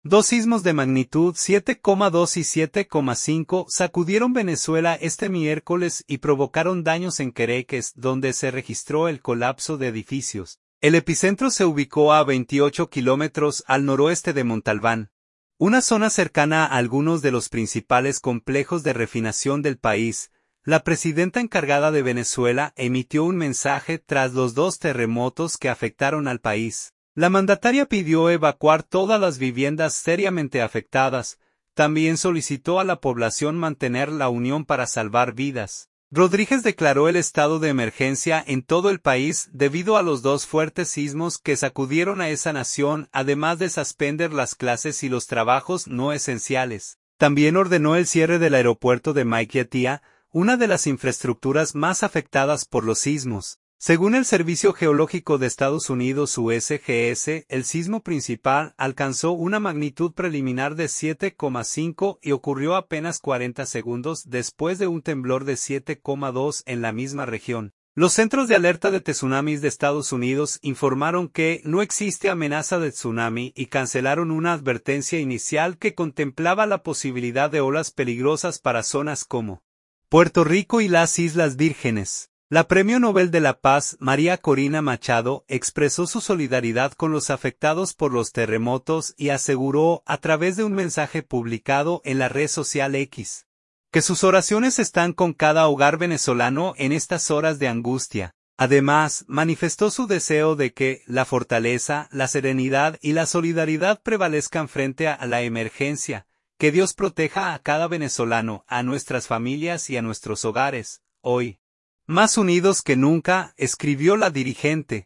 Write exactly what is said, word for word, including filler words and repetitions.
Dos sismos de magnitud siete coma dos y siete coma cinco sacudieron Venezuela este miércoles y provocaron daños en Quereques, donde se registró el colapso de edificios. El epicentro se ubicó a veintiocho kilómetros al noroeste de Montalbán, una zona cercana a algunos de los principales complejos de refinación del país. La presidenta encargada de Venezuela emitió un mensaje tras los dos terremotos que afectaron al país. La mandataria pidió evacuar todas las viviendas seriamente afectadas. También solicitó a la población mantener la unión para salvar vidas. Rodríguez declaró el estado de emergencia en todo el país debido a los dos fuertes sismos que sacudieron a esa nación, además de suspender las clases y los trabajos no esenciales. También ordenó el cierre del aeropuerto de Maiquetía, una de las infraestructuras más afectadas por los sismos. Según el Servicio Geológico de Estados Unidos U S G S, el sismo principal alcanzó una magnitud preliminar de siete coma cinco y ocurrió apenas cuarenta segundos después de un temblor de siete coma dos en la misma región. Los centros de alerta de tsunamis de Estados Unidos informaron que no existe amenaza de tsunami y cancelaron una advertencia inicial que contemplaba la posibilidad de olas peligrosas para zonas como Puerto Rico y las Islas Vírgenes. La Premio Nobel de la Paz, María Corina Machado, expresó su solidaridad con los afectados por los terremotos y aseguró, a través de un mensaje publicado en la red social X, que sus oraciones están con cada hogar venezolano en estas horas de angustia. Además, manifestó su deseo de que la fortaleza, la serenidad y la solidaridad prevalezcan frente a la emergencia. Que Dios proteja a cada venezolano, a nuestras familias y a nuestros hogares, hoy. Más unidos que nunca, escribió la dirigente.